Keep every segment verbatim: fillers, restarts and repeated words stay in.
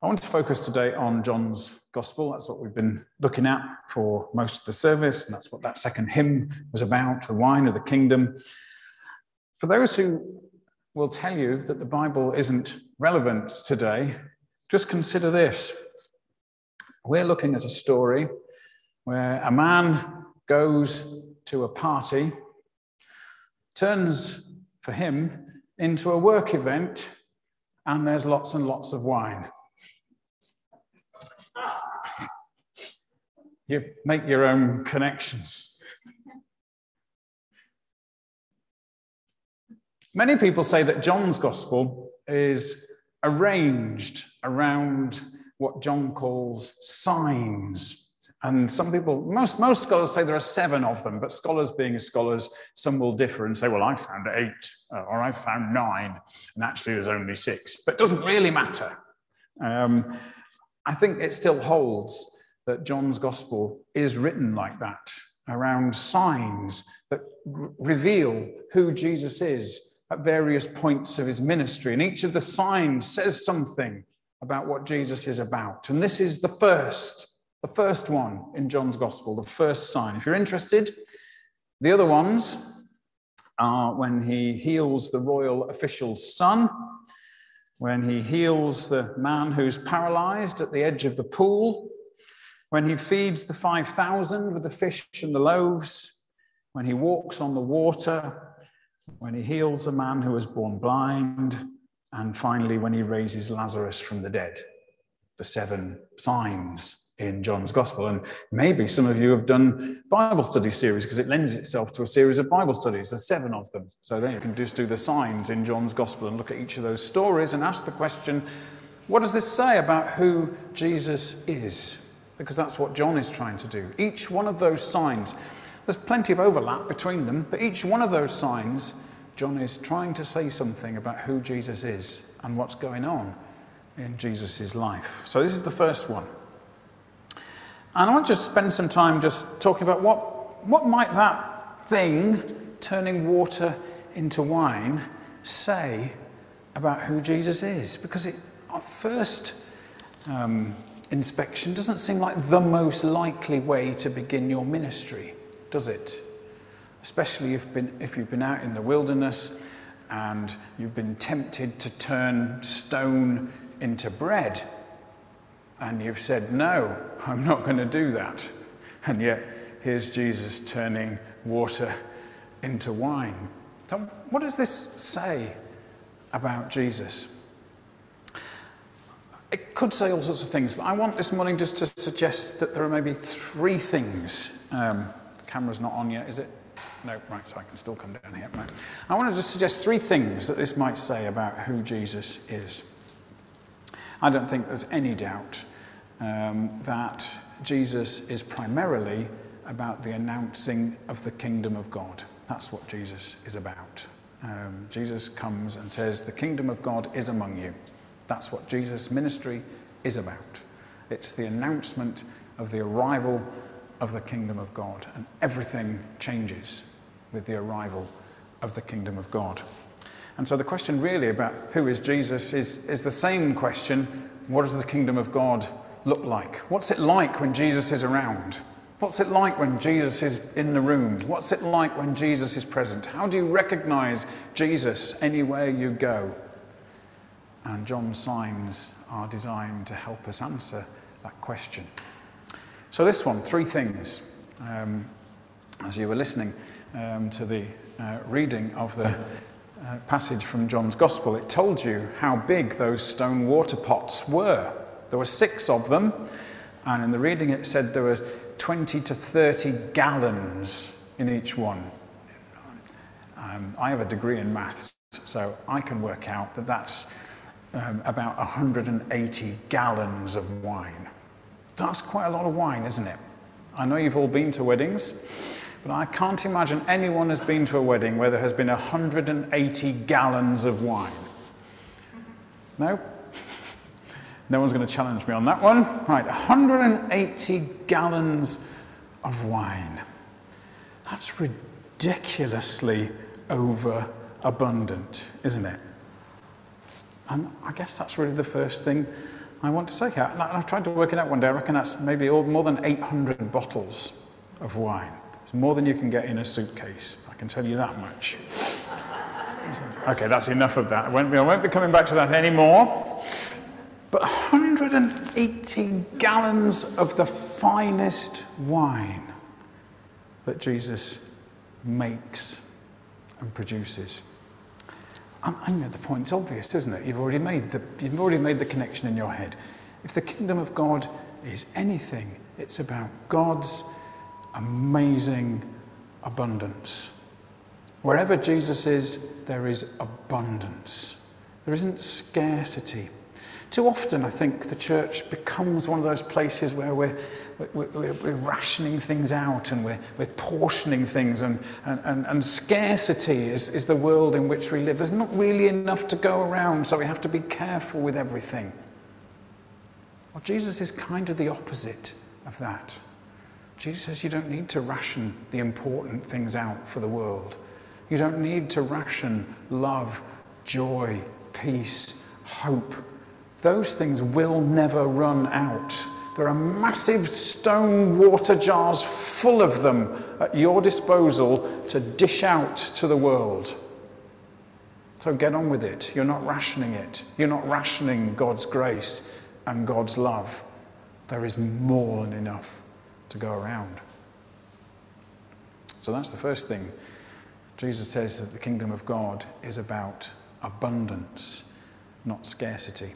I want to focus today on John's Gospel. That's what we've been looking at for most of the service, and that's what that second hymn was about, the wine of the kingdom. For those who will tell you that the Bible isn't relevant today, just consider this. We're looking at a story where a man goes to a party, turns for him into a work event, and there's lots and lots of wine. You make your own connections. Many people say that John's Gospel is arranged around what John calls signs. And some people, most, most scholars say there are seven of them, but scholars being scholars, some will differ and say, well, I found eight, or I found nine, and actually there's only six. But it doesn't really matter. Um, I think it still holds that John's Gospel is written like that, around signs that r- reveal who Jesus is at various points of his ministry. And each of the signs says something about what Jesus is about. And this is the first, the first one in John's Gospel, the first sign. If you're interested, the other ones are when he heals the royal official's son, when he heals the man who's paralyzed at the edge of the pool, when he feeds the five thousand with the fish and the loaves, when he walks on the water, when he heals a man who was born blind, and finally when he raises Lazarus from the dead. The seven signs in John's Gospel. And maybe some of you have done Bible study series because it lends itself to a series of Bible studies. There's seven of them. So then you can just do the signs in John's Gospel and look at each of those stories and ask the question, what does this say about who Jesus is? Because that's what John is trying to do. Each one of those signs, there's plenty of overlap between them, but each one of those signs, John is trying to say something about who Jesus is and what's going on in Jesus' life. So this is the first one. And I want to just spend some time just talking about what, what might that thing, turning water into wine, say about who Jesus is? Because it, at first um, inspection, doesn't seem like the most likely way to begin your ministry, does it? Especially if, been, if you've been out in the wilderness and you've been tempted to turn stone into bread. And you've said, no, I'm not going to do that. And yet, here's Jesus turning water into wine. So what does this say about Jesus? It could say all sorts of things, but I want this morning just to suggest that there are maybe three things. Um, the camera's not on yet, is it? No, right, so I can still come down here. Right. I want to just suggest three things that this might say about who Jesus is. I don't think there's any doubt um, that Jesus is primarily about the announcing of the kingdom of God. That's what Jesus is about. Um, Jesus comes and says, the kingdom of God is among you. That's what Jesus' ministry is about. It's the announcement of the arrival of the kingdom of God, and everything changes with the arrival of the kingdom of God. And so the question really about who is Jesus is, is the same question, what does the kingdom of God look like? What's it like when Jesus is around? What's it like when Jesus is in the room? What's it like when Jesus is present? How do you recognize Jesus anywhere you go? And John's signs are designed to help us answer that question. So this one, three things. Um, as you were listening um, to the uh, reading of the uh, passage from John's Gospel, it told you how big those stone water pots were. There were six of them, and in the reading it said there were twenty to thirty gallons in each one. Um, I have a degree in maths, so I can work out that that's um, about one hundred eighty gallons of wine. That's quite a lot of wine, isn't it? I know you've all been to weddings, but I can't imagine anyone has been to a wedding where there has been one hundred eighty gallons of wine. No? No one's going to challenge me on that one. Right, one hundred eighty gallons of wine. That's ridiculously overabundant, isn't it? And I guess that's really the first thing I want to say here, and I've tried to work it out one day, I reckon that's maybe all, more than eight hundred bottles of wine. It's more than you can get in a suitcase, I can tell you that much. Okay, that's enough of that. I won't be, I won't be coming back to that anymore. But one hundred eighty gallons of the finest wine that Jesus makes and produces. And I know the point's obvious, isn't it? You've already made the you've already made the connection in your head. If the kingdom of God is anything, it's about God's amazing abundance. Wherever Jesus is, there is abundance. There isn't scarcity. Too often, I think, the church becomes one of those places where we're, we're, we're, we're rationing things out and we're, we're portioning things, and, and, and scarcity is, is the world in which we live. There's not really enough to go around, so we have to be careful with everything. Well, Jesus is kind of the opposite of that. Jesus says you don't need to ration the important things out for the world. You don't need to ration love, joy, peace, hope. Those things will never run out. There are massive stone water jars full of them at your disposal to dish out to the world. So get on with it. You're not rationing it. You're not rationing God's grace and God's love. There is more than enough to go around. So that's the first thing. Jesus says that the kingdom of God is about abundance, not scarcity.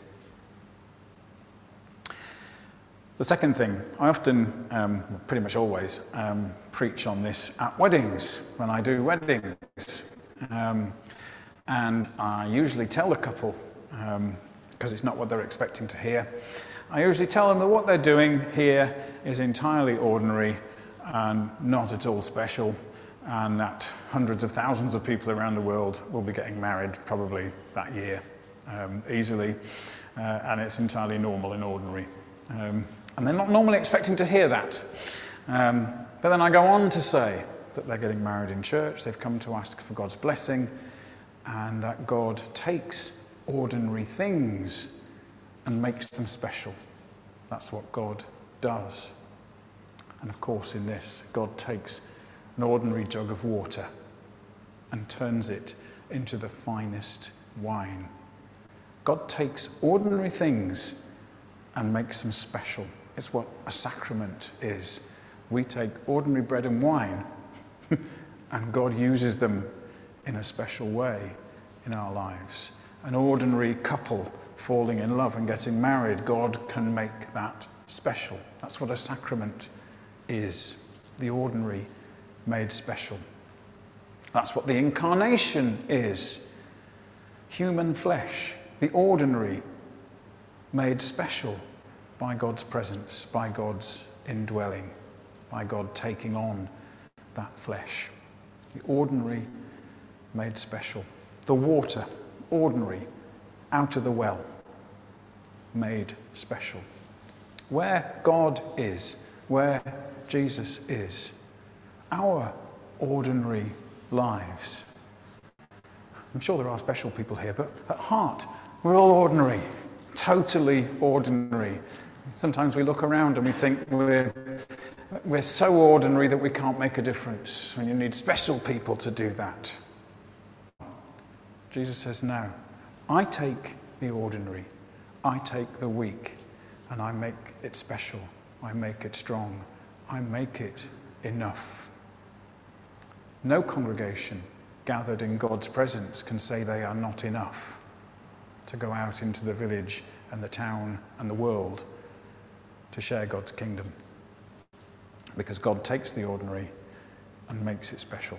The second thing, I often, um, pretty much always, um, preach on this at weddings, when I do weddings. Um, and I usually tell the couple, um, because it's not what they're expecting to hear, I usually tell them that what they're doing here is entirely ordinary and not at all special, and that hundreds of thousands of people around the world will be getting married probably that year, um, easily, uh, and it's entirely normal and ordinary. Um, and they're not normally expecting to hear that. Um, but then I go on to say that they're getting married in church, they've come to ask for God's blessing, and that God takes ordinary things and makes them special. That's what God does. And of course in this, God takes an ordinary jug of water and turns it into the finest wine. God takes ordinary things and makes them special. It's what a sacrament is. We take ordinary bread and wine and God uses them in a special way in our lives. An ordinary couple falling in love and getting married, God can make that special. That's what a sacrament is. The ordinary made special. That's what the incarnation is. Human flesh, the ordinary made special by God's presence, by God's indwelling, by God taking on that flesh. The ordinary made special. The water, ordinary, out of the well, made special. Where God is, where Jesus is, our ordinary lives. I'm sure there are special people here, but at heart, we're all ordinary, totally ordinary. Sometimes we look around and we think we're, we're so ordinary that we can't make a difference, and you need special people to do that. Jesus says, no, I take the ordinary, I take the weak, and I make it special, I make it strong, I make it enough. No congregation gathered in God's presence can say they are not enough to go out into the village and the town and the world to share God's kingdom. Because God takes the ordinary and makes it special.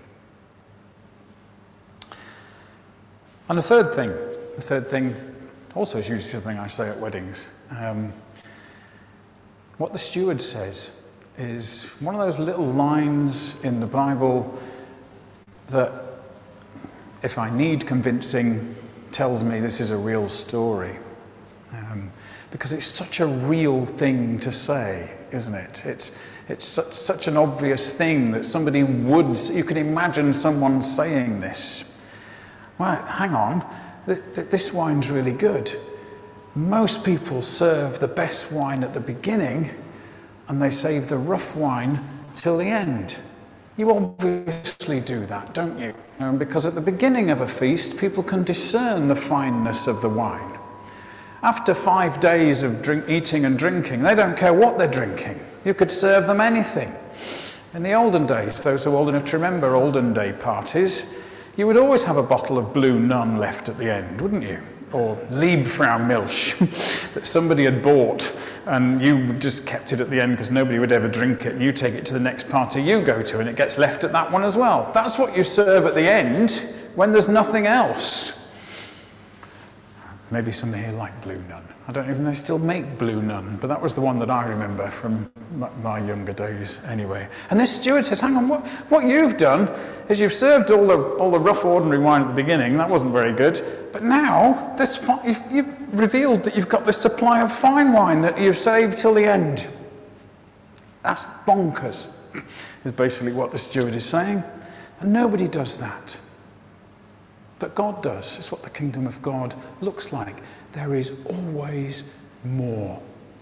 And the third thing, the third thing also is usually something I say at weddings. Um, what the steward says is one of those little lines in the Bible that, if I need convincing, tells me this is a real story. Um, because it's such a real thing to say, isn't it? It's, it's such, such an obvious thing that somebody would, you can imagine someone saying this. Well, hang on, th- th- this wine's really good. Most people serve the best wine at the beginning and they save the rough wine till the end. You obviously do that, don't you? Um, because at the beginning of a feast, people can discern the fineness of the wine. After five days of drink, eating and drinking, they don't care what they're drinking. You could serve them anything. In the olden days, those who are old enough to remember olden day parties, you would always have a bottle of Blue Nun left at the end, wouldn't you? Or Liebfrau Milch that somebody had bought and you just kept it at the end because nobody would ever drink it, and you take it to the next party you go to and it gets left at that one as well. That's what you serve at the end when there's nothing else. Maybe some here like Blue Nun. I don't even know if they still make Blue Nun, but that was the one that I remember from my, my younger days anyway. And this steward says, hang on, what, what you've done is you've served all the, all the rough ordinary wine at the beginning. That wasn't very good. But now this, you've, you've revealed that you've got this supply of fine wine that you've saved till the end. That's bonkers, is basically what the steward is saying. And nobody does that. But God does. It's what the kingdom of God looks like. There is always more.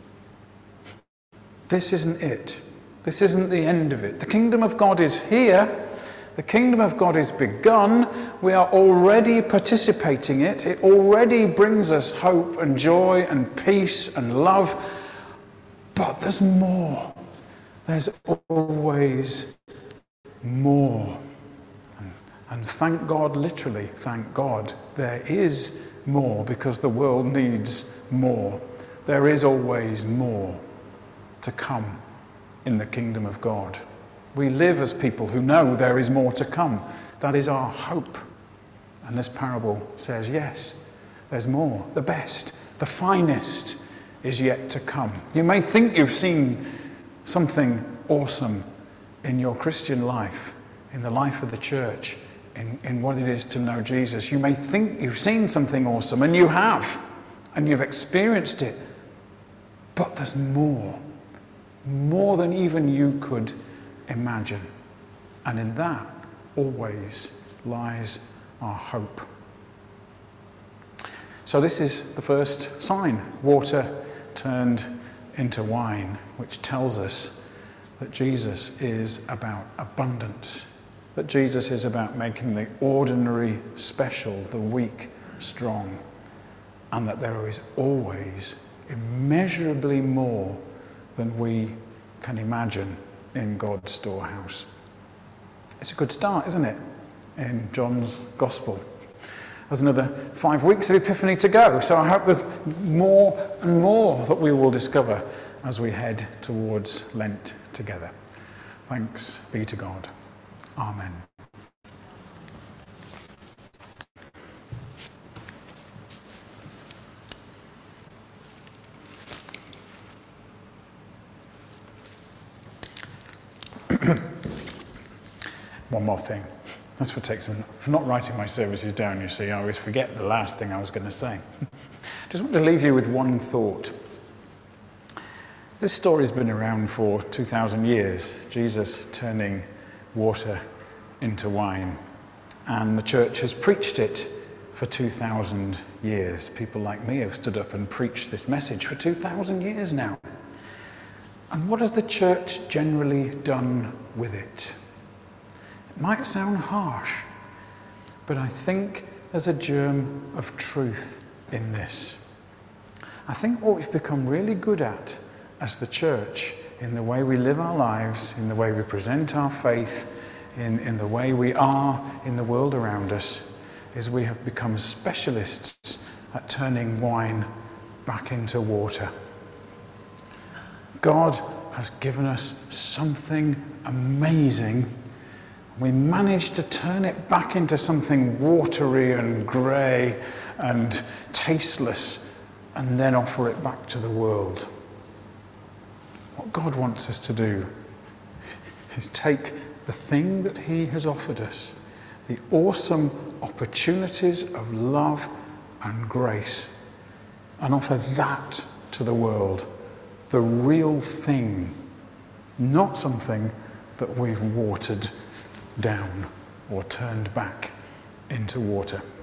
This isn't it. This isn't the end of it. The kingdom of God is here. The kingdom of God is begun. We are already participating in it. It already brings us hope and joy and peace and love. But there's more. There's always more. And thank God, literally, thank God, there is more, because the world needs more. There is always more to come in the kingdom of God. We live as people who know there is more to come. That is our hope. And this parable says, yes, there's more. The best, the finest is yet to come. You may think you've seen something awesome in your Christian life, in the life of the church, In, in what it is to know Jesus. You may think you've seen something awesome, and you have, and you've experienced it, but there's more, more than even you could imagine. And in that always lies our hope. So this is the first sign, water turned into wine, which tells us that Jesus is about abundance. That Jesus is about making the ordinary special, the weak strong, and that there is always immeasurably more than we can imagine in God's storehouse. It's a good start, isn't it, in John's Gospel? There's another five weeks of Epiphany to go, so I hope there's more and more that we will discover as we head towards Lent together. Thanks be to God. Amen. One more thing. That's what takes them. For not writing my services down, you see, I always forget the last thing I was going to say. Just want to leave you with one thought. This story's been around for two thousand years, Jesus turning water into wine. And the church has preached it for two thousand years. People like me have stood up and preached this message for two thousand years now. And what has the church generally done with it? It might sound harsh, but I think there's a germ of truth in this. I think what we've become really good at as the church, in the way we live our lives, in the way we present our faith, in, in the way we are in the world around us, is we have become specialists at turning wine back into water. God has given us something amazing. We managed to turn it back into something watery and grey and tasteless, and then offer it back to the world. What God wants us to do is take the thing that he has offered us, the awesome opportunities of love and grace, and offer that to the world, the real thing, not something that we've watered down or turned back into water.